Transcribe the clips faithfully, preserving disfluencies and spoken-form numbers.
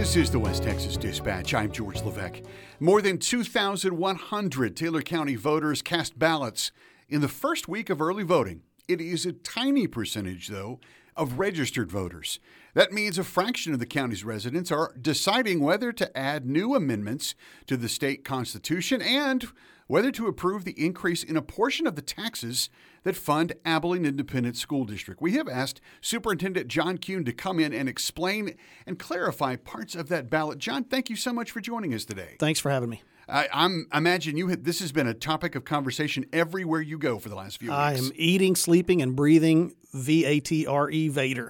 This is the West Texas Dispatch. I'm George Levesque. More than two thousand one hundred Taylor County voters cast ballots in the first week of early voting. It is a tiny percentage, though, of registered voters. That means a fraction of the county's residents are deciding whether to add new amendments to the state constitution and whether to approve the increase in a portion of the taxes that fund Abilene Independent School District. We have asked Superintendent John Kuhn to come in and explain and clarify parts of that ballot. John, thank you so much for joining us today. Thanks for having me. I I'm, imagine you. Had, this has been a topic of conversation everywhere you go for the last few weeks. I am eating, sleeping, and breathing V A T R E Vader.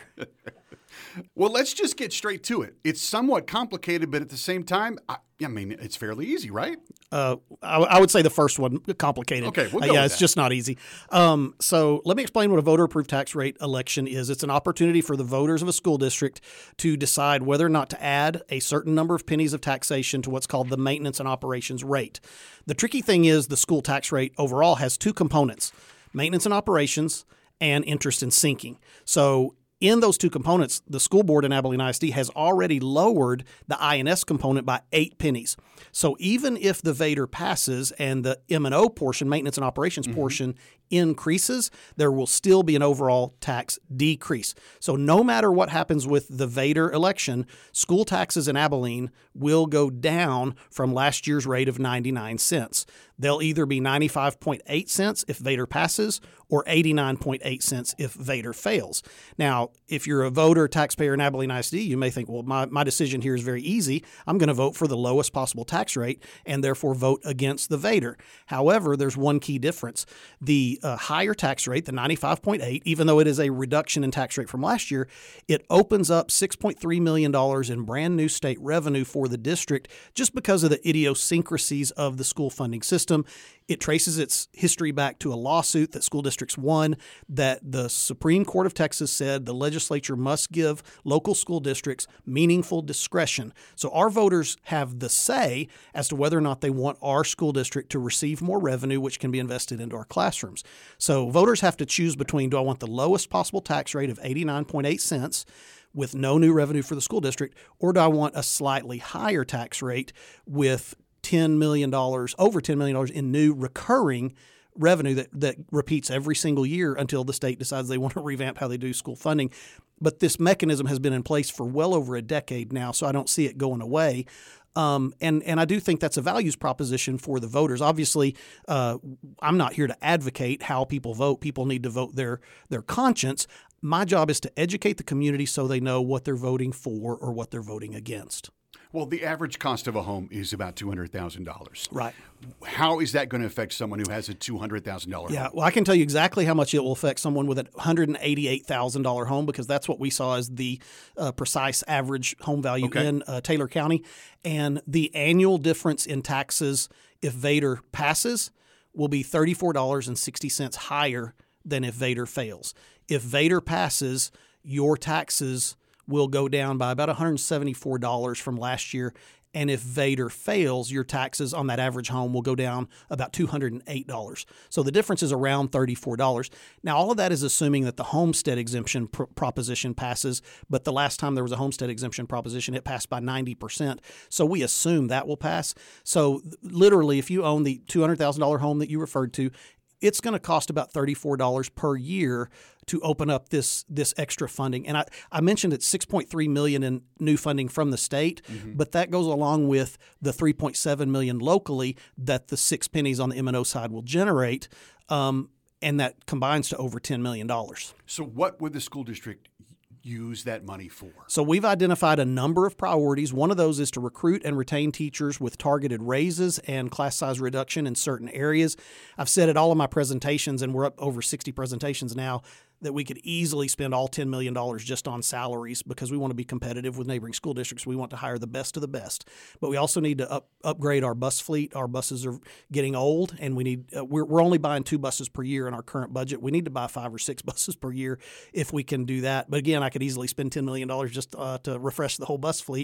Well, let's just get straight to it. It's somewhat complicated, but at the same time, I, I mean, it's fairly easy, right? Uh, I, I would say the first one complicated. Okay, we'll go uh, yeah, with it's that. just not easy. Um, so let me explain what a voter-approved tax rate election is. It's an opportunity for the voters of a school district to decide whether or not to add a certain number of pennies of taxation to what's called the maintenance and operations rate. The tricky thing is the school tax rate overall has two components: maintenance and operations and interest and sinking. So in those two components, the school board in Abilene I S D has already lowered the I N S component by eight pennies. So even if the Vader passes and the M and O portion, maintenance and operations mm-hmm. portion, increases, there will still be an overall tax decrease. So no matter what happens with the Vader election, school taxes in Abilene will go down from last year's rate of ninety-nine cents. They'll either be ninety-five point eight cents if Vader passes or eighty-nine point eight cents if Vader fails. Now, if you're a voter, taxpayer in Abilene I S D, you may think, well, my, my decision here is very easy. I'm going to vote for the lowest possible tax rate and therefore vote against the Vader. However, there's one key difference. The uh, higher tax rate, the ninety-five point eight, even though it is a reduction in tax rate from last year, it opens up six point three million dollars in brand new state revenue for the district just because of the idiosyncrasies of the school funding system. It traces its history back to a lawsuit that school districts won that the Supreme Court of Texas said the legislature must give local school districts meaningful discretion. So our voters have the say as to whether or not they want our school district to receive more revenue, which can be invested into our classrooms. So voters have to choose between, do I want the lowest possible tax rate of eighty-nine point eight cents with no new revenue for the school district, or do I want a slightly higher tax rate with ten million dollars, over ten million dollars in new recurring revenue that, that repeats every single year until the state decides they want to revamp how they do school funding. But this mechanism has been in place for well over a decade now, so I don't see it going away. Um, and, and I do think that's a values proposition for the voters. Obviously, uh, I'm not here to advocate how people vote. People need to vote their, their conscience. My job is to educate the community so they know what they're voting for or what they're voting against. Well, the average cost of a home is about two hundred thousand dollars. Right. How is that going to affect someone who has a two hundred thousand dollars yeah, home? Well, I can tell you exactly how much it will affect someone with a one hundred eighty-eight thousand dollars home because that's what we saw as the uh, precise average home value okay. in uh, Taylor County. And the annual difference in taxes if Vader passes will be thirty-four dollars and sixty cents higher than if Vader fails. If Vader passes, your taxes will go down by about one hundred seventy-four dollars from last year. And if Vader fails, your taxes on that average home will go down about two hundred eight dollars. So the difference is around thirty-four dollars. Now, all of that is assuming that the homestead exemption pr- proposition passes, but the last time there was a homestead exemption proposition, it passed by ninety percent. So we assume that will pass. So literally, if you own the two hundred thousand dollars home that you referred to, it's going to cost about thirty-four dollars per year to open up this this extra funding. And I, I mentioned it's six point three million dollars in new funding from the state, mm-hmm. but that goes along with the three point seven million dollars locally that the six pennies on the M and O side will generate, um, and that combines to over ten million dollars. So what would the school district use that money for? So we've identified a number of priorities. One of those is to recruit and retain teachers with targeted raises and class size reduction in certain areas. I've said at all of my presentations, and we're up over sixty presentations now, that we could easily spend all ten million dollars just on salaries because we want to be competitive with neighboring school districts. We want to hire the best of the best. But we also need to up, upgrade our bus fleet. Our buses are getting old, and we need uh, we're, we're only buying two buses per year in our current budget. We need to buy five or six buses per year if we can do that. But again, I could easily spend ten million dollars just uh, to refresh the whole bus fleet.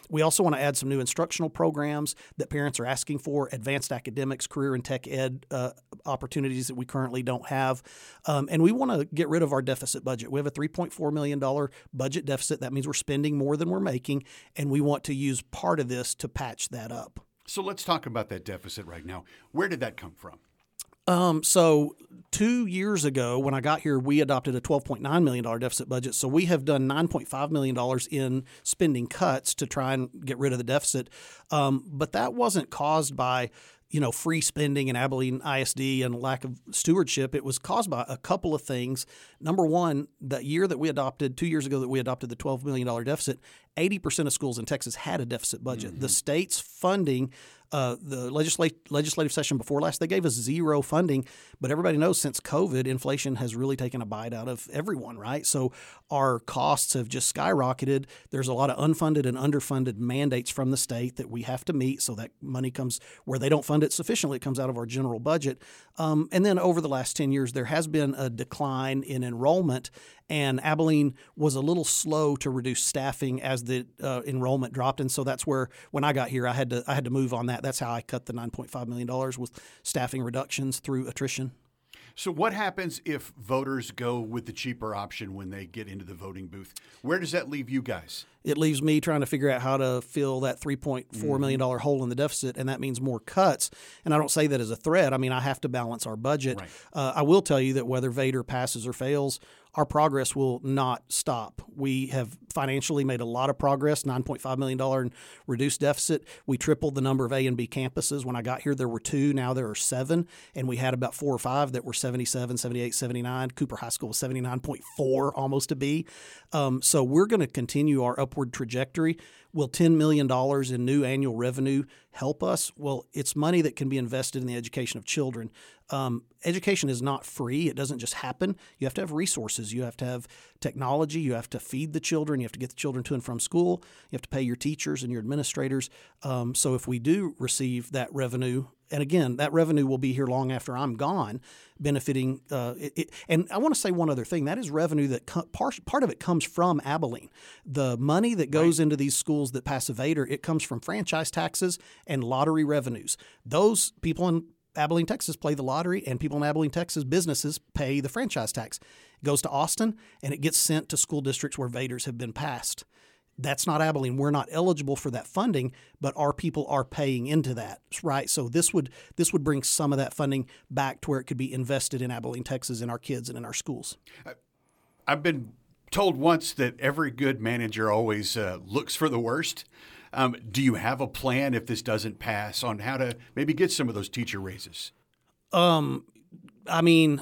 We also want to add some new instructional programs that parents are asking for, advanced academics, career and tech ed uh, opportunities that we currently don't have. Um, and we want to get rid of our deficit budget. We have a three point four million dollars budget deficit. That means we're spending more than we're making, and we want to use part of this to patch that up. So let's talk about that deficit right now. Where did that come from? Um, so two years ago, when I got here, we adopted a twelve point nine million dollars deficit budget. So we have done nine point five million dollars in spending cuts to try and get rid of the deficit. Um, but that wasn't caused by, you know, free spending in Abilene I S D and lack of stewardship. It was caused by a couple of things. Number one, the year that we adopted, two years ago that we adopted the twelve million dollars deficit, eighty percent of schools in Texas had a deficit budget. Mm-hmm. The state's funding, uh, the legislative legislative session before last, they gave us zero funding. But everybody knows since COVID, inflation has really taken a bite out of everyone, right? So our costs have just skyrocketed. There's a lot of unfunded and underfunded mandates from the state that we have to meet. So that money comes where they don't fund it sufficiently. It comes out of our general budget. Um, and then over the last ten years, there has been a decline in enrollment. And Abilene was a little slow to reduce staffing as the uh, enrollment dropped, and so that's where when I got here, I had to I had to move on that. That's how I cut the nine point five million dollars with staffing reductions through attrition. So what happens if voters go with the cheaper option when they get into the voting booth? Where does that leave you guys? It leaves me trying to figure out how to fill that three point four million dollars hole in the deficit, and that means more cuts. And I don't say that as a threat. I mean, I have to balance our budget. Right. Uh, I will tell you that whether Vader passes or fails, our progress will not stop. We have financially made a lot of progress, nine point five million dollars in reduced deficit. We tripled the number of A and B campuses. When I got here, there were two. Now there are seven. And we had about four or five that were seventy-seven, seventy-eight, seventy-nine. Cooper High School was seventy-nine point four, almost a B. Um, so we're going to continue our upward trajectory. Will ten million dollars in new annual revenue help us? Well, it's money that can be invested in the education of children. Um, education is not free. It doesn't just happen. You have to have resources. You have to have technology. You have to feed the children. You have to get the children to and from school. You have to pay your teachers and your administrators. Um, so if we do receive that revenue, and again, that revenue will be here long after I'm gone, benefiting. Uh, it, it, and I want to say one other thing. That is revenue that co- part, part of it comes from Abilene. The money that goes right. into these schools that pass a Vader, it comes from franchise taxes and lottery revenues. Those people in Abilene, Texas play the lottery, and people in Abilene, Texas businesses pay the franchise tax. It goes to Austin, and it gets sent to school districts where Vaders have been passed. That's not Abilene. We're not eligible for that funding, but our people are paying into that, right? So this would this would bring some of that funding back to where it could be invested in Abilene, Texas, in our kids and in our schools. I've been told once that every good manager always uh, looks for the worst. Um, do you have a plan if this doesn't pass on how to maybe get some of those teacher raises? Um, I mean,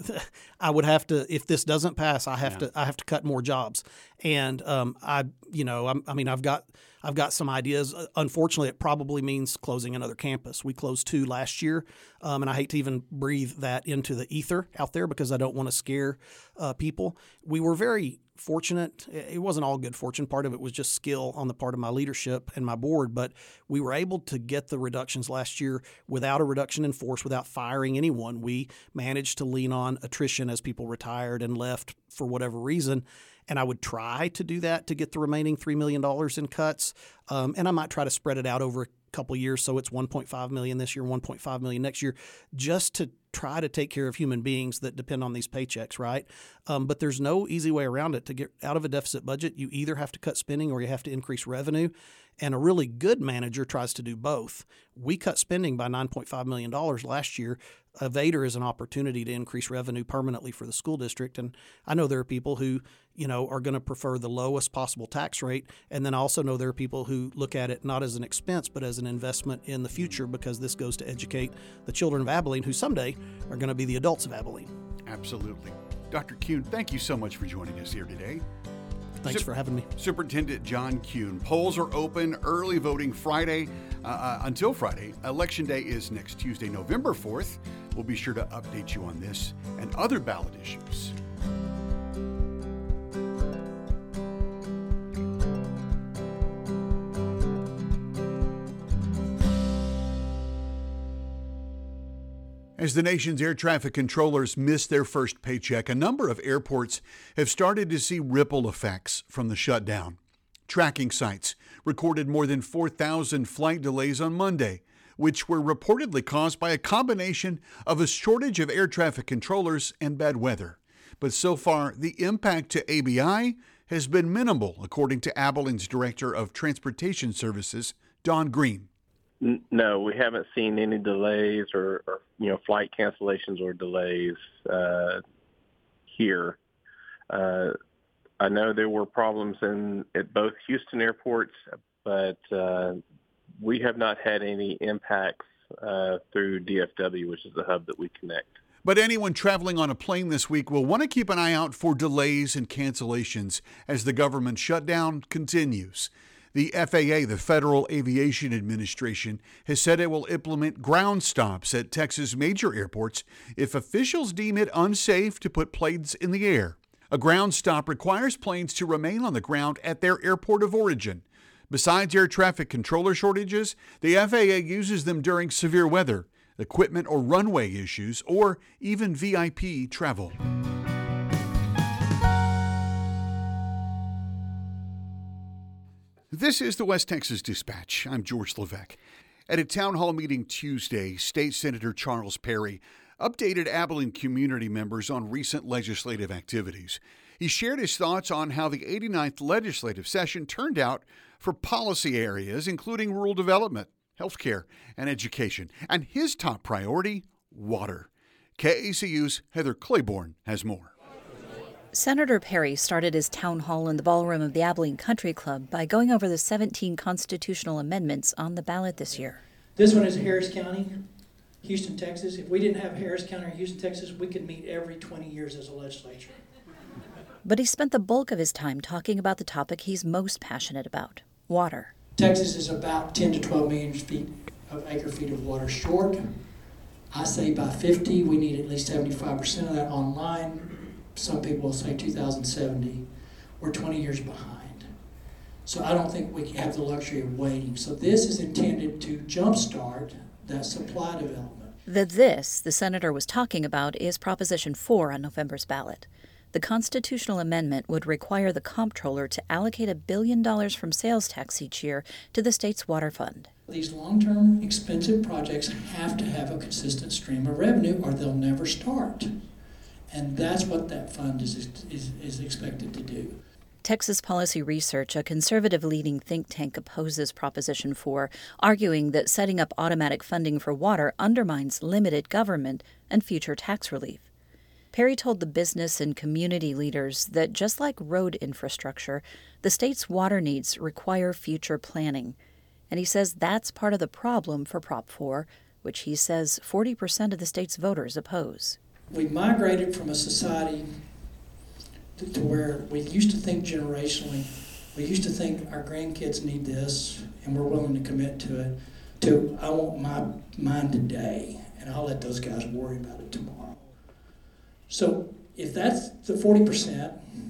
I would have to, if this doesn't pass, I have Yeah. to, I have to cut more jobs. And, um, I, you know, I'm, I mean, I've got, I've got some ideas. Unfortunately, it probably means closing another campus. We closed two last year. Um, and I hate to even breathe that into the ether out there because I don't want to scare, uh, people. We were very fortunate. It wasn't all good fortune. Part of it was just skill on the part of my leadership and my board, but we were able to get the reductions last year without a reduction in force, without firing anyone. We managed to lean on attrition as people retired and left for whatever reason. And I would try to do that to get the remaining three million dollars in cuts. Um, and I might try to spread it out over a couple of years. So it's one point five million dollars this year, one point five million dollars next year, just to try to take care of human beings that depend on these paychecks, right? Um, but there's no easy way around it. To get out of a deficit budget, you either have to cut spending or you have to increase revenue. And a really good manager tries to do both. We cut spending by nine point five million dollars last year. A Vader is an opportunity to increase revenue permanently for the school district. And I know there are people who, you know, are going to prefer the lowest possible tax rate. And then I also know there are people who look at it not as an expense, but as an investment in the future, because this goes to educate the children of Abilene who someday are going to be the adults of Abilene. Absolutely. Doctor Kuhn, thank you so much for joining us here today. Thanks Sup- for having me. Superintendent John Kuhn. Polls are open, early voting Friday uh, uh, until Friday. Election Day is next Tuesday, November fourth. We'll be sure to update you on this and other ballot issues. As the nation's air traffic controllers miss their first paycheck, a number of airports have started to see ripple effects from the shutdown. Tracking sites recorded more than four thousand flight delays on Monday, which were reportedly caused by a combination of a shortage of air traffic controllers and bad weather. But so far, the impact to A B I has been minimal, according to Abilene's Director of Transportation Services, Don Green. No, we haven't seen any delays or, or you know, flight cancellations or delays uh, here. Uh, I know there were problems in at both Houston airports, but uh, we have not had any impacts uh, through D F W, which is the hub that we connect. But anyone traveling on a plane this week will want to keep an eye out for delays and cancellations as the government shutdown continues. The F A A, the Federal Aviation Administration, has said it will implement ground stops at Texas major airports if officials deem it unsafe to put planes in the air. A ground stop requires planes to remain on the ground at their airport of origin. Besides air traffic controller shortages, the F A A uses them during severe weather, equipment or runway issues, or even V I P travel. This is the West Texas Dispatch. I'm George Levesque. At a town hall meeting Tuesday, State Senator Charles Perry updated Abilene community members on recent legislative activities. He shared his thoughts on how the eighty-ninth legislative session turned out for policy areas, including rural development, healthcare, and education. And his top priority, water. K A C U's Heather Claiborne has more. Senator Perry started his town hall in the ballroom of the Abilene Country Club by going over the seventeen constitutional amendments on the ballot this year. This one is Harris County, Houston, Texas. If we didn't have Harris County or Houston, Texas, we could meet every twenty years as a legislature. But he spent the bulk of his time talking about the topic he's most passionate about, water. Texas is about ten to twelve million feet of acre feet of water short. I say by fifty, we need at least seventy-five percent of that online. Some people will say two thousand seventy. We're twenty years behind. So I don't think we have the luxury of waiting. So this is intended to jumpstart that supply development. The this the senator was talking about is Proposition four on November's ballot. The constitutional amendment would require the comptroller to allocate a billion dollars from sales tax each year to the state's water fund. These long-term expensive projects have to have a consistent stream of revenue or they'll never start. And that's what that fund is, is, is expected to do. Texas Policy Research, a conservative leading think tank, opposes Proposition four, arguing that setting up automatic funding for water undermines limited government and future tax relief. Perry told the business and community leaders that just like road infrastructure, the state's water needs require future planning. And he says that's part of the problem for Prop four, which he says forty percent of the state's voters oppose. We migrated from a society to, to where we used to think generationally, we used to think our grandkids need this and we're willing to commit to it, to I want my mine today and I'll let those guys worry about it tomorrow. So if that's the forty percent,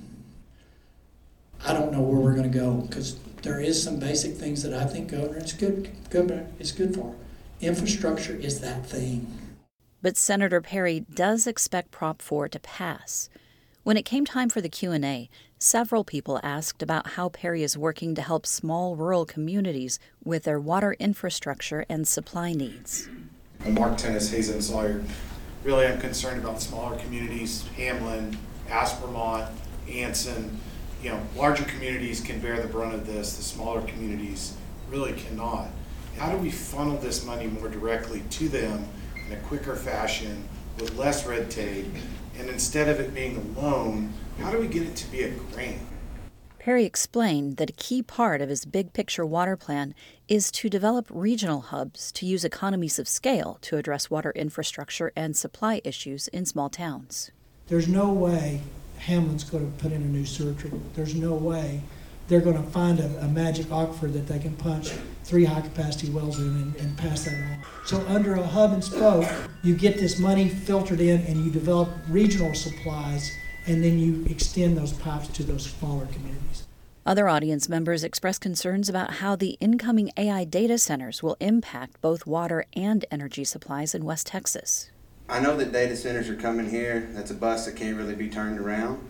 I don't know where we're going to go because there is some basic things that I think governor is good, governor is good for. Infrastructure is that thing. But Senator Perry does expect Prop four to pass. When it came time for the Q and A, several people asked about how Perry is working to help small rural communities with their water infrastructure and supply needs. I'm Mark Tennis, Hazen Sawyer. Really, I'm concerned about smaller communities, Hamlin, Aspermont, Anson. You know, larger communities can bear the brunt of this. The smaller communities really cannot. How do we funnel this money more directly to them in a quicker fashion with less red tape? And instead of it being a loan, how do we get it to be a grant? Perry explained that a key part of his big picture water plan is to develop regional hubs to use economies of scale to address water infrastructure and supply issues in small towns. There's no way Hamlin's going to put in a new sewer treatment. There's no way they're going to find a, a magic aquifer that they can punch three high-capacity wells in and, and pass that on. So under a hub and spoke, you get this money filtered in and you develop regional supplies and then you extend those pipes to those smaller communities. Other audience members expressed concerns about how the incoming A I data centers will impact both water and energy supplies in West Texas. I know that data centers are coming here. That's a bus that can't really be turned around.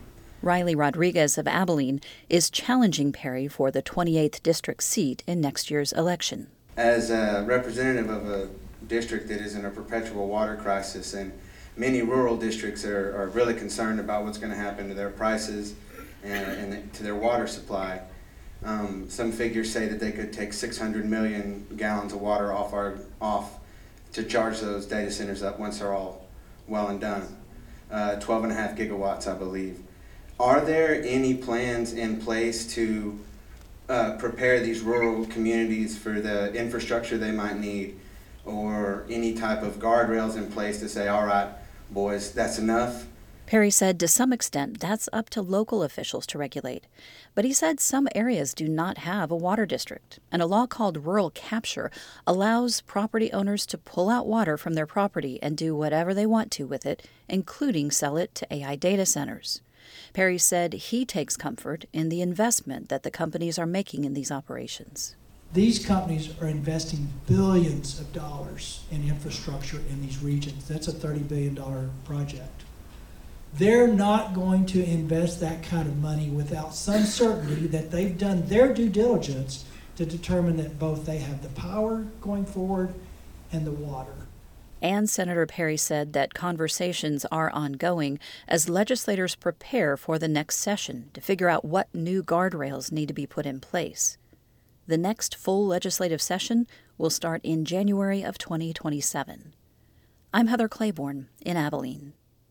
Riley Rodriguez of Abilene is challenging Perry for the twenty-eighth district seat in next year's election. As a representative of a district that is in a perpetual water crisis, and many rural districts are, are really concerned about what's going to happen to their prices and, and to their water supply. Um, some figures say that they could take six hundred million gallons of water off our off to charge those data centers up once they're all well and done. Uh, twelve and a half gigawatts, I believe. Are there any plans in place to uh, prepare these rural communities for the infrastructure they might need, or any type of guardrails in place to say, all right, boys, that's enough? Perry said to some extent that's up to local officials to regulate. But he said some areas do not have a water district, and a law called rural capture allows property owners to pull out water from their property and do whatever they want to with it, including sell it to A I data centers. Perry said he takes comfort in the investment that the companies are making in these operations. These companies are investing billions of dollars in infrastructure in these regions. That's a thirty billion dollars project. They're not going to invest that kind of money without some certainty that they've done their due diligence to determine that both they have the power going forward and the water. And Senator Perry said that conversations are ongoing as legislators prepare for the next session to figure out what new guardrails need to be put in place. The next full legislative session will start in January of twenty twenty-seven. I'm Heather Claiborne in Abilene.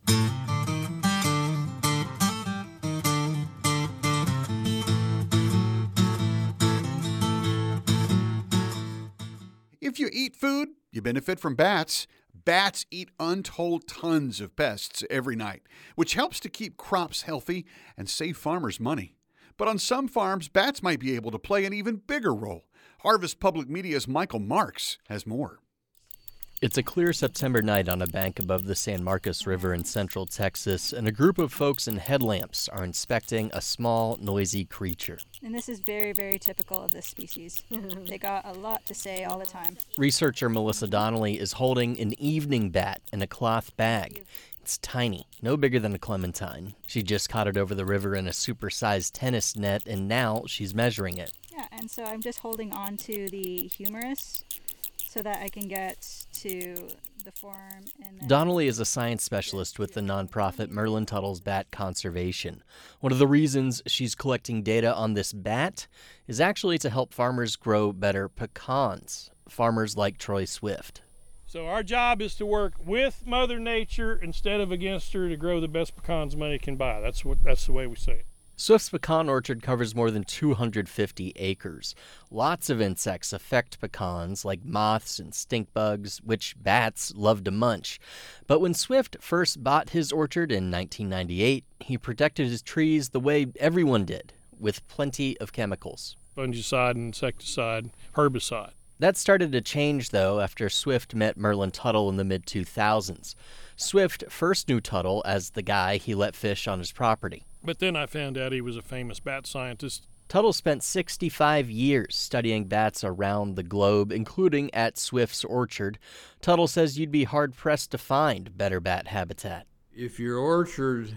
If you eat food, you benefit from bats. Bats eat untold tons of pests every night, which helps to keep crops healthy and save farmers money. But on some farms, bats might be able to play an even bigger role. Harvest Public Media's Michael Marks has more. It's a clear September night on a bank above the San Marcos River in central Texas, and a group of folks in headlamps are inspecting a small, noisy creature. And this is very, very typical of this species. They got a lot to say all the time. Researcher Melissa Donnelly is holding an evening bat in a cloth bag. It's tiny, no bigger than a clementine. She just caught it over the river in a supersized tennis net, and now she's measuring it. Yeah, and so I'm just holding on to the humerus so that I can get to the form. And then Donnelly is a science specialist with the nonprofit Merlin Tuttle's Bat Conservation. One of the reasons she's collecting data on this bat is actually to help farmers grow better pecans, farmers like Troy Swift. So our job is to work with Mother Nature instead of against her to grow the best pecans money can buy. That's what that's the way we say it. Swift's pecan orchard covers more than two hundred fifty acres. Lots of insects affect pecans, like moths and stink bugs, which bats love to munch. But when Swift first bought his orchard in nineteen ninety-eight, he protected his trees the way everyone did, with plenty of chemicals. Fungicide, insecticide, herbicide. That started to change, though, after Swift met Merlin Tuttle in the mid two thousands. Swift first knew Tuttle as the guy he let fish on his property. But then I found out he was a famous bat scientist. Tuttle spent sixty-five years studying bats around the globe, including at Swift's orchard. Tuttle says you'd be hard-pressed to find better bat habitat. If your orchard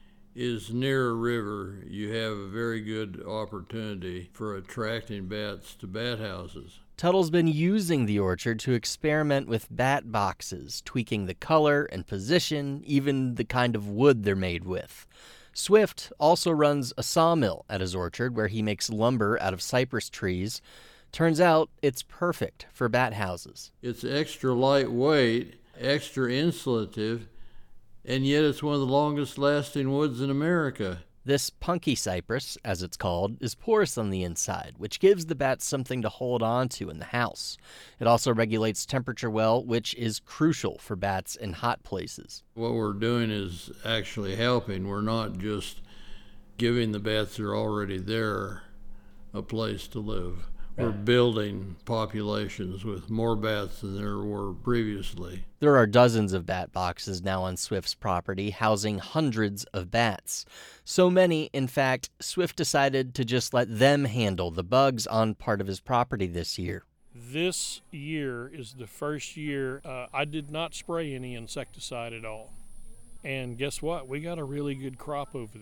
is near a river, you have a very good opportunity for attracting bats to bat houses. Tuttle's been using the orchard to experiment with bat boxes, tweaking the color and position, even the kind of wood they're made with. Swift also runs a sawmill at his orchard where he makes lumber out of cypress trees. Turns out it's perfect for bat houses. It's extra lightweight, extra insulative, and yet it's one of the longest lasting woods in America. This punky cypress, as it's called, is porous on the inside, which gives the bats something to hold on to in the house. It also regulates temperature well, which is crucial for bats in hot places. What we're doing is actually helping. We're not just giving the bats that are already there a place to live. We're building populations with more bats than there were previously. There are dozens of bat boxes now on Swift's property, housing hundreds of bats. So many, in fact, Swift decided to just let them handle the bugs on part of his property this year. This year is the first year uh, I did not spray any insecticide at all. And guess what? We got a really good crop over there.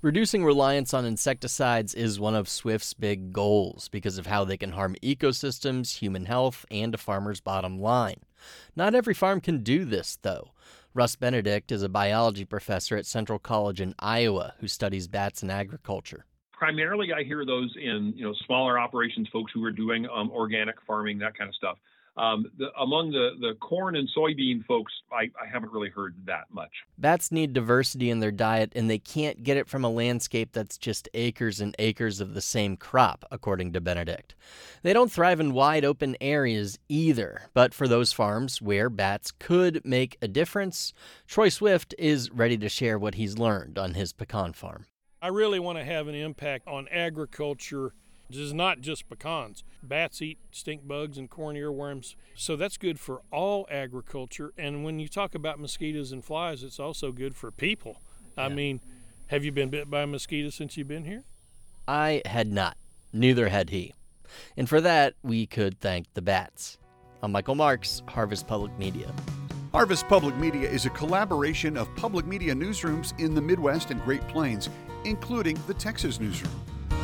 Reducing reliance on insecticides is one of Swift's big goals because of how they can harm ecosystems, human health, and a farmer's bottom line. Not every farm can do this, though. Russ Benedict is a biology professor at Central College in Iowa who studies bats in agriculture. Primarily, I hear those in you know smaller operations, folks who are doing um, organic farming, that kind of stuff. Um, the, among the, the corn and soybean folks, I, I haven't really heard that much. Bats need diversity in their diet, and they can't get it from a landscape that's just acres and acres of the same crop, according to Benedict. They don't thrive in wide open areas either, but for those farms where bats could make a difference, Troy Swift is ready to share what he's learned on his pecan farm. I really want to have an impact on agriculture. This is not just pecans. Bats eat stink bugs and corn earworms, so that's good for all agriculture. And when you talk about mosquitoes and flies, it's also good for people. I Yeah. mean, have you been bit by a mosquito since you've been here? I had not. Neither had he. And for that, we could thank the bats. I'm Michael Marks, Harvest Public Media. Harvest Public Media is a collaboration of public media newsrooms in the Midwest and Great Plains, including the Texas Newsroom.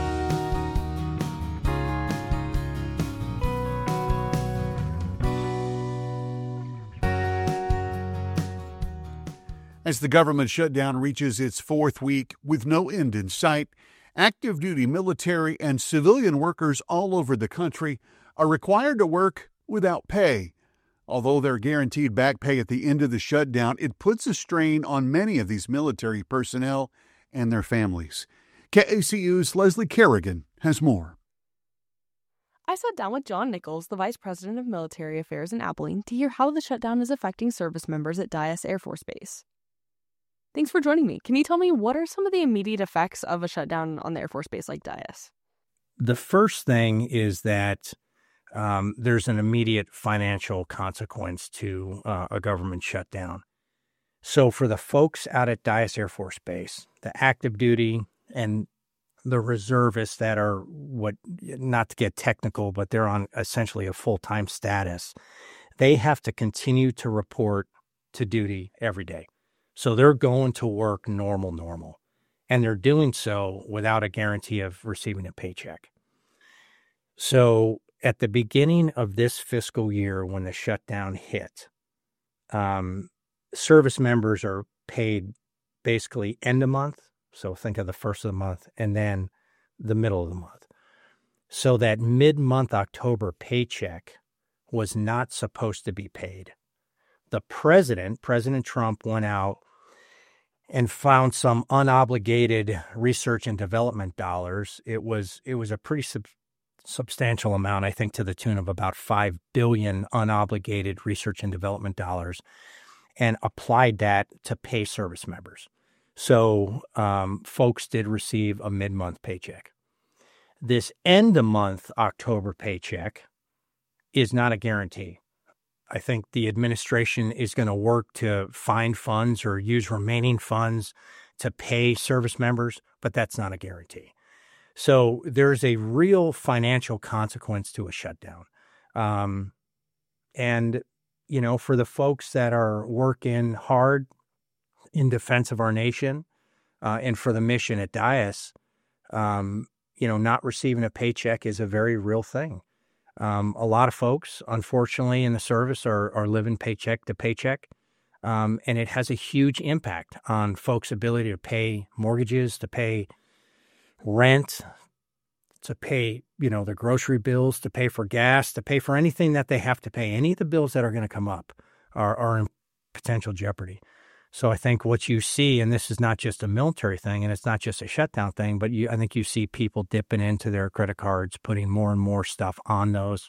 As the government shutdown reaches its fourth week with no end in sight, active duty military and civilian workers all over the country are required to work without pay. Although they're guaranteed back pay at the end of the shutdown, it puts a strain on many of these military personnel and their families. K A C U's Leslie Kerrigan has more. I sat down with John Nichols, the Vice President of Military Affairs in Abilene, to hear how the shutdown is affecting service members at Dyess Air Force Base. Thanks for joining me. Can you tell me what are some of the immediate effects of a shutdown on the Air Force Base like Dyess? The first thing is that um, there's an immediate financial consequence to uh, a government shutdown. So for the folks out at Dyess Air Force Base, the active duty and the reservists that are what, not to get technical, but they're on essentially a full-time status, they have to continue to report to duty every day. So they're going to work normal, normal, and they're doing so without a guarantee of receiving a paycheck. So at the beginning of this fiscal year, when the shutdown hit, um, service members are paid basically end of month. So think of the first of the month and then the middle of the month. So that mid-month October paycheck was not supposed to be paid. The president, President Trump, went out and found some unobligated research and development dollars. It was it was a pretty sub- substantial amount, I think, to the tune of about five billion dollars unobligated research and development dollars, and applied that to pay service members. So um, folks did receive a mid-month paycheck. This end-of-month October paycheck is not a guarantee. I think the administration is going to work to find funds or use remaining funds to pay service members, but that's not a guarantee. So there's a real financial consequence to a shutdown. Um, and, you know, for the folks that are working hard in defense of our nation uh, and for the mission at Dyess, um, you know, not receiving a paycheck is a very real thing. Um, a lot of folks, unfortunately, in the service are, are living paycheck to paycheck, um, and it has a huge impact on folks' ability to pay mortgages, to pay rent, to pay, you know, their grocery bills, to pay for gas, to pay for anything that they have to pay. Any of the bills that are going to come up are, are in potential jeopardy. So I think what you see, and this is not just a military thing, and it's not just a shutdown thing, but you, I think you see people dipping into their credit cards, putting more and more stuff on those,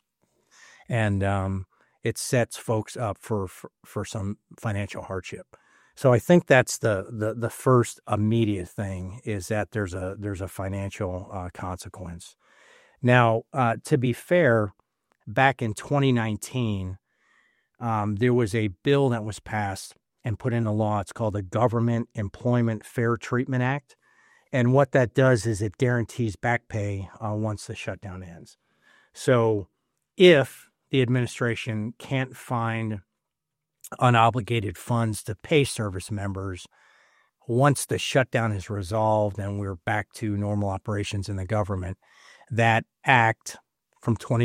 and um, it sets folks up for, for, for some financial hardship. So I think that's the, the, the first immediate thing, is that there's a there's a financial uh, consequence. Now, uh, to be fair, back in twenty nineteen, um, there was a bill that was passed and put into law. It's called the Government Employment Fair Treatment Act. And what that does is it guarantees back pay uh, once the shutdown ends. So if the administration can't find unobligated funds to pay service members once the shutdown is resolved and we're back to normal operations in the government, that act from twenty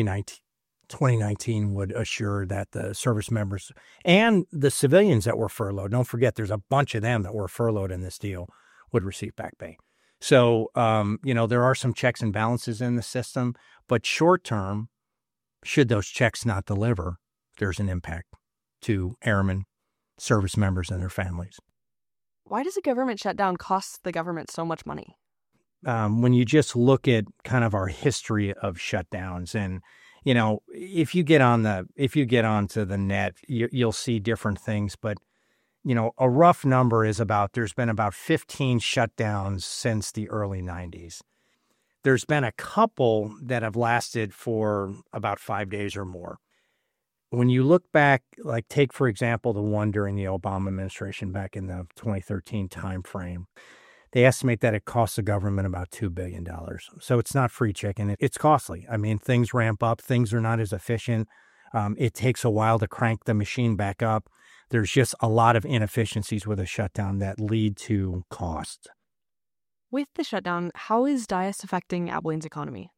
nineteen would assure that the service members and the civilians that were furloughed, don't forget there's a bunch of them that were furloughed in this deal, would receive back pay. So, um, you know, there are some checks and balances in the system, but short term, should those checks not deliver, there's an impact to airmen, service members, and their families. Why does a government shutdown cost the government so much money? Um, when you just look at kind of our history of shutdowns, and you know, if you get on the if you get onto the net, you, you'll see different things. But you know, a rough number is about there's been about fifteen shutdowns since the early nineties. There's been a couple that have lasted for about five days or more. When you look back, like take, for example, the one during the Obama administration back in the twenty thirteen timeframe, they estimate that it costs the government about two billion dollars. So it's not free chicken. It's costly. I mean, things ramp up. Things are not as efficient. Um, it takes a while to crank the machine back up. There's just a lot of inefficiencies with a shutdown that lead to cost. With the shutdown, how is D I A S affecting Abilene's economy?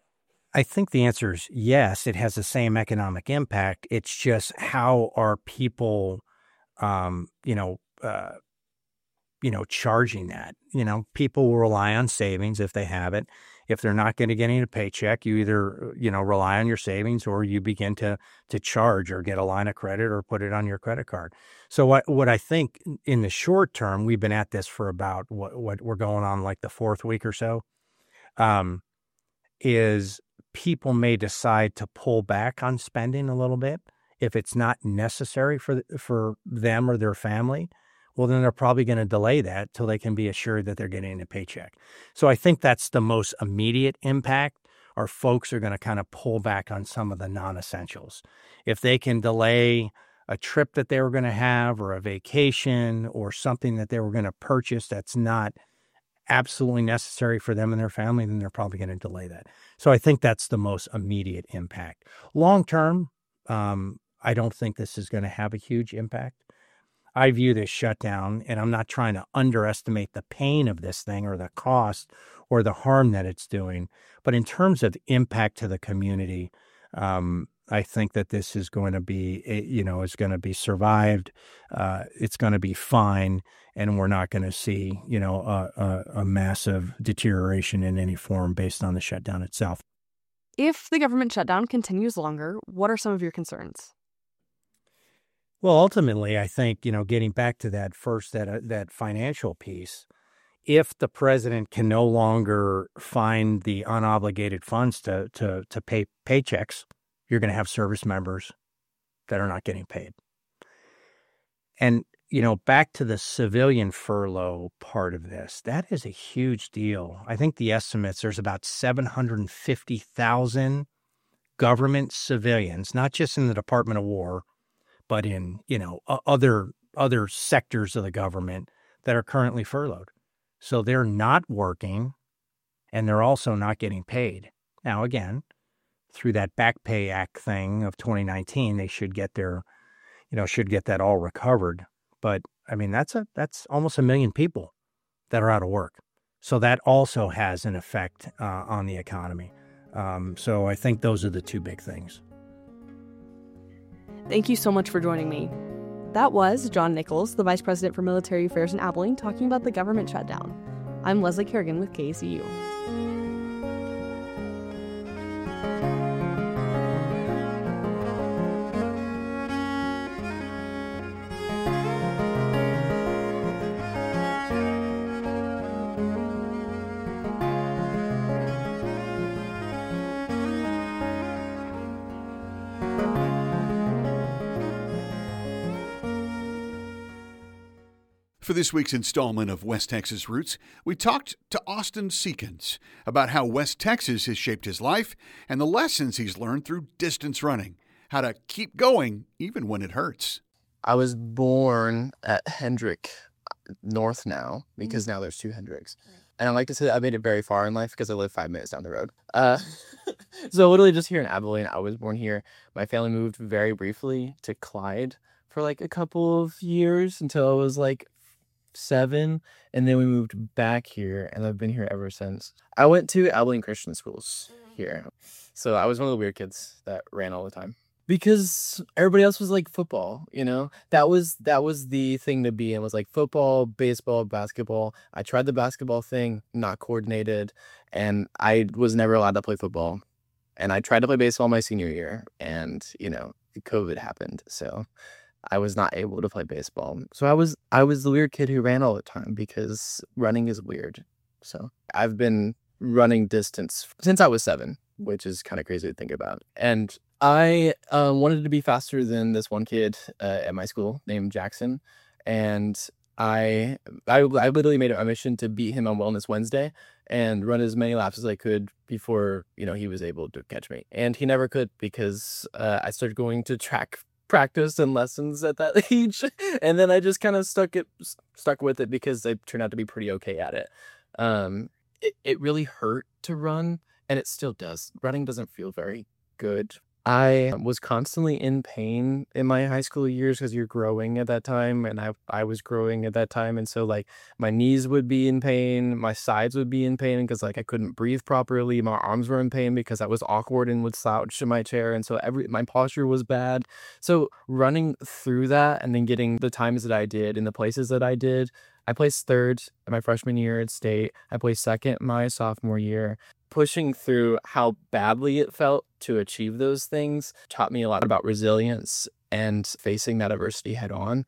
I think the answer is yes, it has the same economic impact. It's just how are people, um, you know, uh, you know, charging that. You know, people will rely on savings if they have it. If they're not going to get any paycheck, you either, you know, rely on your savings or you begin to to charge or get a line of credit or put it on your credit card. So what what I think in the short term, we've been at this for about what, what we're going on like the fourth week or so, um, is people may decide to pull back on spending a little bit if it's not necessary for for them or their family. Well, then they're probably going to delay that till they can be assured that they're getting a paycheck. So I think that's the most immediate impact. Our folks are going to kind of pull back on some of the non-essentials. If they can delay a trip that they were going to have or a vacation or something that they were going to purchase that's not absolutely necessary for them and their family, then they're probably going to delay that. So I think that's the most immediate impact. Long term, um, I don't think this is going to have a huge impact. I view this shutdown, and I'm not trying to underestimate the pain of this thing or the cost or the harm that it's doing. But in terms of impact to the community, um, I think that this is going to be, you know, it's going to be survived. Uh, it's going to be fine. And we're not going to see, you know, a, a, a massive deterioration in any form based on the shutdown itself. If the government shutdown continues longer, what are some of your concerns? Well, ultimately, I think, you know, getting back to that first, that uh, that financial piece, if the president can no longer find the unobligated funds to to to pay paychecks, you're going to have service members that are not getting paid. And, you know, back to the civilian furlough part of this, that is a huge deal. I think the estimates, there's about seven hundred fifty thousand government civilians, not just in the Department of War, but in, you know, other other sectors of the government that are currently furloughed. So they're not working and they're also not getting paid. Now, again, through that Back Pay Act thing of twenty nineteen, they should get their, you know, should get that all recovered. But I mean, that's a that's almost a million people that are out of work. So that also has an effect uh, on the economy. Um, so I think those are the two big things. Thank you so much for joining me. That was John Nichols, the Vice President for Military Affairs in Abilene, talking about the government shutdown. I'm Leslie Kerrigan with K A C U. For this week's installment of West Texas Roots, we talked to Austin Seekins about how West Texas has shaped his life and the lessons he's learned through distance running, how to keep going even when it hurts. I was born at Hendrick North now, because now there's two Hendricks. And I like to say that I made it very far in life because I live five minutes down the road. Uh, so literally just here in Abilene, I was born here. My family moved very briefly to Clyde for like a couple of years until I was like seven, and then we moved back here, and I've been here ever since. I went to Abilene Christian Schools here, so I was one of the weird kids that ran all the time because everybody else was like football, you know. That was that was the thing to be in, was like football, baseball, basketball. I tried the basketball thing, not coordinated, and I was never allowed to play football. And I tried to play baseball my senior year, and you know, COVID happened, so I was not able to play baseball. So I was I was the weird kid who ran all the time because running is weird. So I've been running distance since I was seven, which is kind of crazy to think about. And I uh, wanted to be faster than this one kid uh, at my school named Jackson, and I, I I literally made it a mission to beat him on Wellness Wednesday and run as many laps as I could before, you know, he was able to catch me. And he never could because uh, I started going to track practice and lessons at that age, and then I just kind of stuck it stuck with it because I turned out to be pretty okay at it. Um, it, it really hurt to run, and it still does. Running doesn't feel very good. I was constantly in pain in my high school years because you're growing at that time, and I I was growing at that time, and so like my knees would be in pain, my sides would be in pain because like I couldn't breathe properly, my arms were in pain because I was awkward and would slouch in my chair, and so every my posture was bad. So running through that and then getting the times that I did in the places that I did, I placed third my freshman year at state. I placed second my sophomore year. Pushing through how badly it felt to achieve those things taught me a lot about resilience and facing that adversity head on.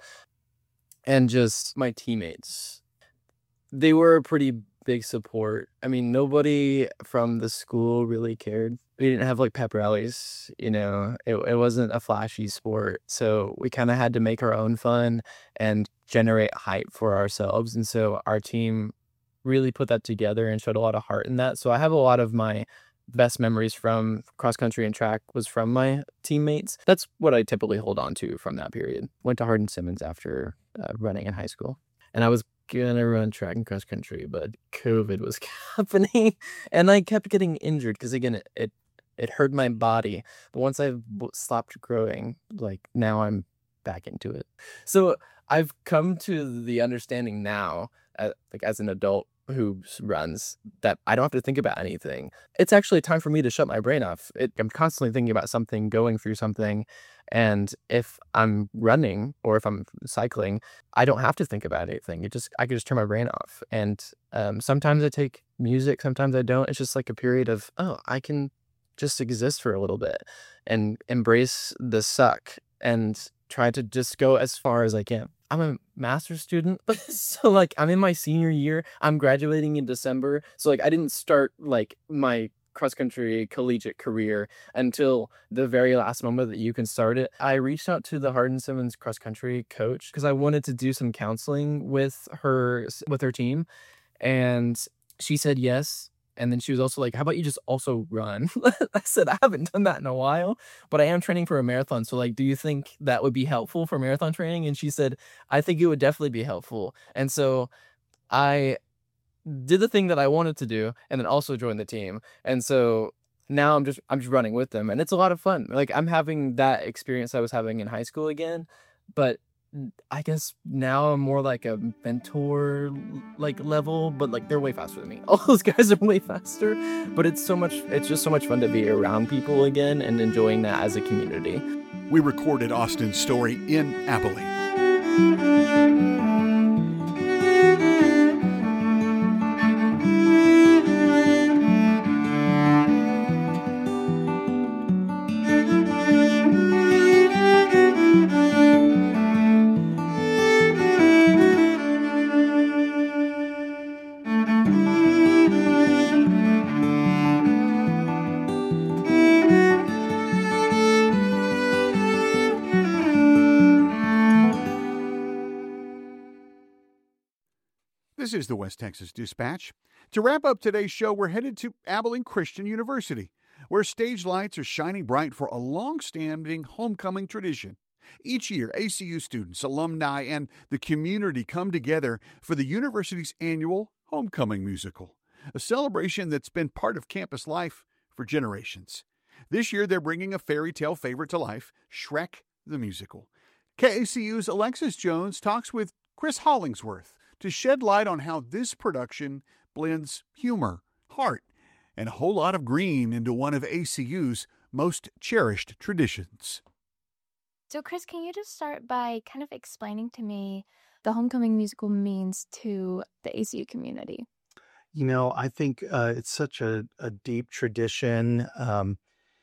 And just my teammates, they were a pretty big support. I mean, nobody from the school really cared. We didn't have like pep rallies, you know, it, it wasn't a flashy sport. So we kind of had to make our own fun and generate hype for ourselves. And so our team really put that together and showed a lot of heart in that. So I have a lot of my best memories from cross country and track was from my teammates. That's what I typically hold on to from that period. Went to Hardin-Simmons after uh, running in high school, and I was gonna run track and cross country, but COVID was happening, and I kept getting injured because again, it, it it hurt my body. But once I stopped growing, like now I'm back into it. So I've come to the understanding now, uh, like as an adult who runs, that I don't have to think about anything. It's actually time for me to shut my brain off. It, I'm constantly thinking about something, going through something. And if I'm running or if I'm cycling, I don't have to think about anything. It just, I can just turn my brain off. And um, sometimes I take music, sometimes I don't. It's just like a period of, oh, I can just exist for a little bit and embrace the suck and try to just go as far as I can. I'm a master's student, so like I'm in my senior year. I'm graduating in December. So like I didn't start like my cross-country collegiate career until the very last moment that you can start it. I reached out to the Hardin-Simmons cross-country coach because I wanted to do some counseling with her with her team, and she said yes. And then she was also like, how about you just also run? I said, I haven't done that in a while, but I am training for a marathon. So like, do you think that would be helpful for marathon training? And she said, I think it would definitely be helpful. And so I did the thing that I wanted to do and then also joined the team. And so now I'm just, I'm just running with them, and it's a lot of fun. Like I'm having that experience I was having in high school again, but I guess now I'm more like a mentor like level, but like they're way faster than me. All those guys are way faster, but it's so much, it's just so much fun to be around people again and enjoying that as a community. We recorded Austin's story in Abilene. This is the West Texas Dispatch. To wrap up today's show, we're headed to Abilene Christian University, where stage lights are shining bright for a long-standing homecoming tradition. Each year, A C U students, alumni, and the community come together for the university's annual Homecoming Musical, a celebration that's been part of campus life for generations. This year, they're bringing a fairy tale favorite to life, Shrek the Musical. K A C U's Alexis Jones talks with Chris Hollingsworth to shed light on how this production blends humor, heart, and a whole lot of green into one of A C U's most cherished traditions. So, Chris, can you just start by kind of explaining to me the homecoming musical means to the A C U community? You know, I think uh, it's such a, a deep tradition. Um,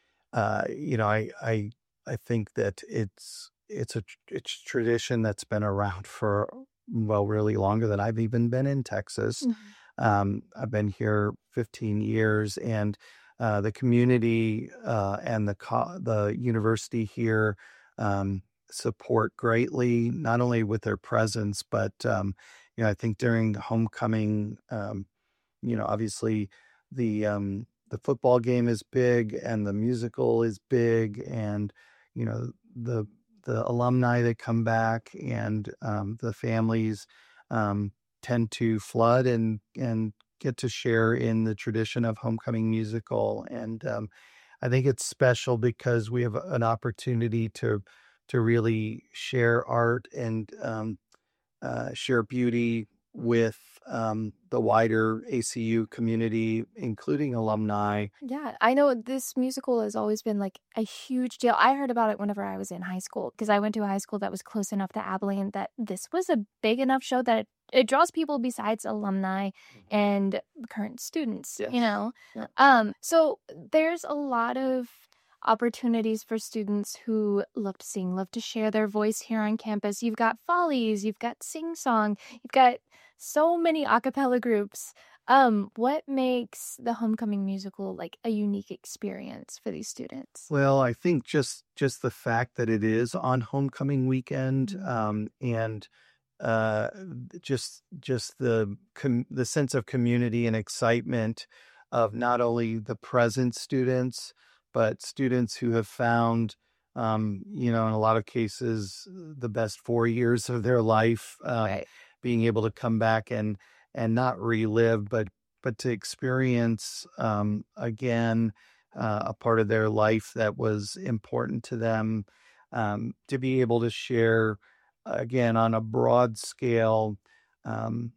uh, you know, I, I I think that it's it's a it's tradition that's been around for, well, really longer than I've even been in Texas. Mm-hmm. Um, I've been here fifteen years, and uh, the community uh, and the co- the university here um, support greatly, not only with their presence, but um, you know, I think during the homecoming. Um, You know, obviously the um, the football game is big, and the musical is big, and you know the the alumni that come back, and um, the families um, tend to flood and and get to share in the tradition of homecoming musical. And um, I think it's special because we have an opportunity to to really share art and um, uh, share beauty with um, the wider A C U community, including alumni. Yeah, I know this musical has always been like a huge deal. I heard about it whenever I was in high school because I went to a high school that was close enough to Abilene that this was a big enough show that it, it draws people besides alumni and current students, yes. you know? Yeah. Um, so there's a lot of opportunities for students who love to sing, love to share their voice here on campus. You've got Follies, you've got Sing Song, you've got so many a cappella groups. Um, what makes the homecoming musical like a unique experience for these students? Well, I think just just the fact that it is on homecoming weekend, um, and uh, just just the com- the sense of community and excitement of not only the present students, but students who have found, um, you know, in a lot of cases, the best four years of their life, uh, right. being able to come back and and not relive, but but to experience um, again uh, a part of their life that was important to them, um, to be able to share again on a broad scale, um,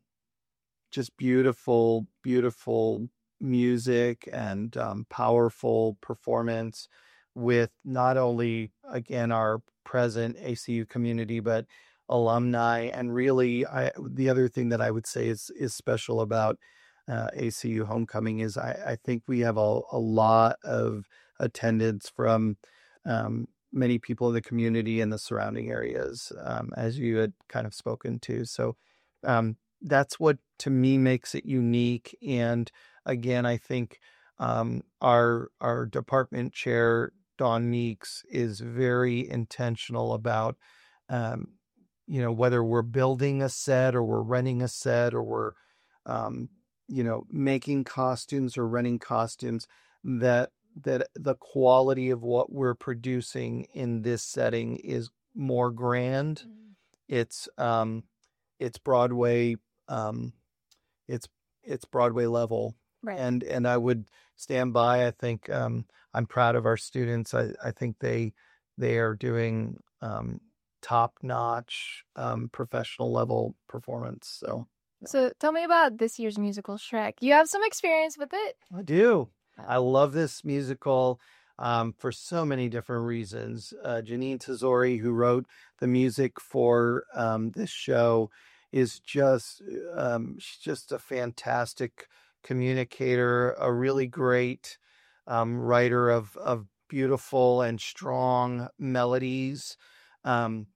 just beautiful, beautiful music and um, powerful performance with not only again our present A C U community, but alumni. And really, I, the other thing that I would say is is special about uh, A C U homecoming is I, I think we have a, a lot of attendance from um, many people in the community and the surrounding areas, um, as you had kind of spoken to. So um, that's what to me makes it unique. And again, I think um, our our department chair, Dawn Meeks, is very intentional about, um, you know, whether we're building a set or we're renting a set or we're, um, you know, making costumes or renting costumes, that that the quality of what we're producing in this setting is more grand. Mm-hmm. It's um, it's Broadway, um, it's it's Broadway level. Right. And and I would stand by. I think um, I'm proud of our students. I, I think they they are doing um, top notch um, professional level performance. So so tell me about this year's musical Shrek. You have some experience with it. I do. I love this musical um, for so many different reasons. Uh, Janine Tesori, who wrote the music for um, this show, is just um, she's just a fantastic communicator, a really great um, writer of of beautiful and strong melodies. Um,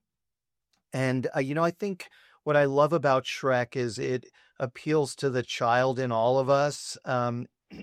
and, uh, you know, I think what I love about Shrek is it appeals to the child in all of us. Um,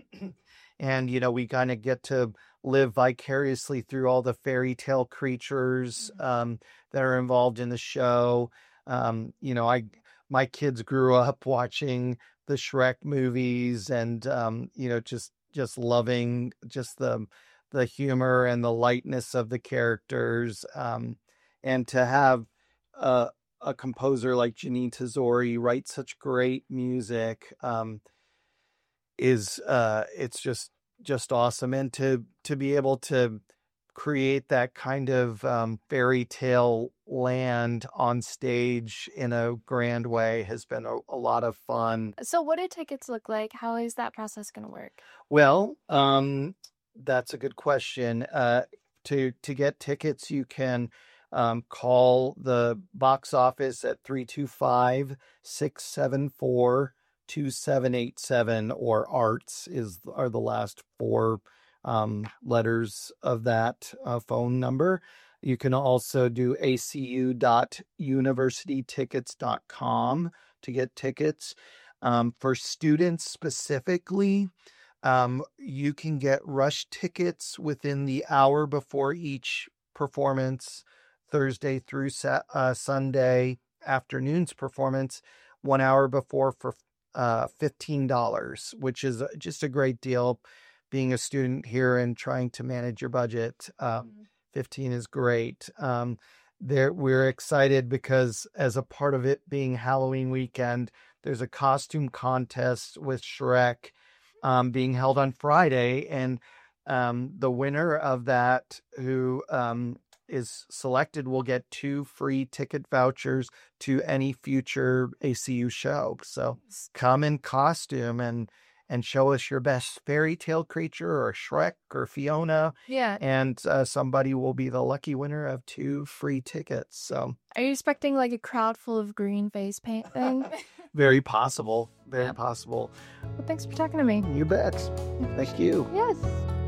and, you know, we kind of get to live vicariously through all the fairy tale creatures um, that are involved in the show. Um, you know, I my kids grew up watching the Shrek movies and, um, you know, just, just loving just the, the humor and the lightness of the characters. Um, and to have a, a composer like Janine Tesori write such great music, um, is, uh, it's just, just awesome. And to, to be able to create that kind of um, fairy tale land on stage in a grand way has been a, a lot of fun. So what do tickets look like? How is that process going to work? Well, um, that's a good question. Uh, to to get tickets, you can um, call the box office at three two five, six seven four, two seven eight seven, or ARTS is are the last four um, letters of that uh, phone number. You can also do a c u dot university tickets dot com to get tickets. Um, for students specifically, um, you can get rush tickets within the hour before each performance, Thursday through sa- uh, Sunday afternoon's performance, one hour before for uh, fifteen dollars, which is just a great deal. Being a student here and trying to manage your budget, um, mm-hmm. fifteen is great. Um, there, we're excited because as a part of it being Halloween weekend, there's a costume contest with Shrek um, being held on Friday, and um, the winner of that, who um, is selected, will get two free ticket vouchers to any future A C U show. So come in costume and and show us your best fairy tale creature or Shrek or Fiona. Yeah. And uh, somebody will be the lucky winner of two free tickets. So are you expecting like a crowd full of green face paint thing? Very possible. Very possible. Well, thanks for talking to me. You bet. Thank you. Yes.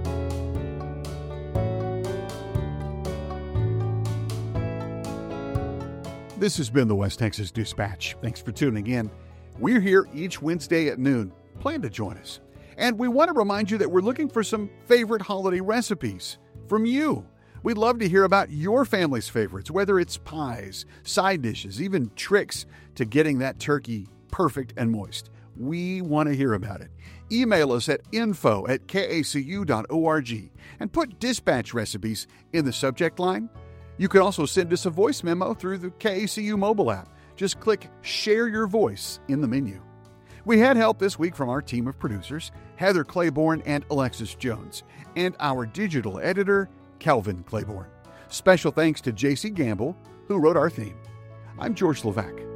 This has been the West Texas Dispatch. Thanks for tuning in. We're here each Wednesday at noon. Plan to join us. And we want to remind you that we're looking for some favorite holiday recipes from you. We'd love to hear about your family's favorites, whether it's pies, side dishes, even tricks to getting that turkey perfect and moist. We want to hear about it. Email us at info at k a c u dot org and put dispatch recipes in the subject line. You can also send us a voice memo through the K A C U mobile app. Just click Share Your Voice in the menu. We had help this week from our team of producers, Heather Claiborne and Alexis Jones, and our digital editor, Kelvin Claiborne. Special thanks to J C Gamble, who wrote our theme. I'm George Levac.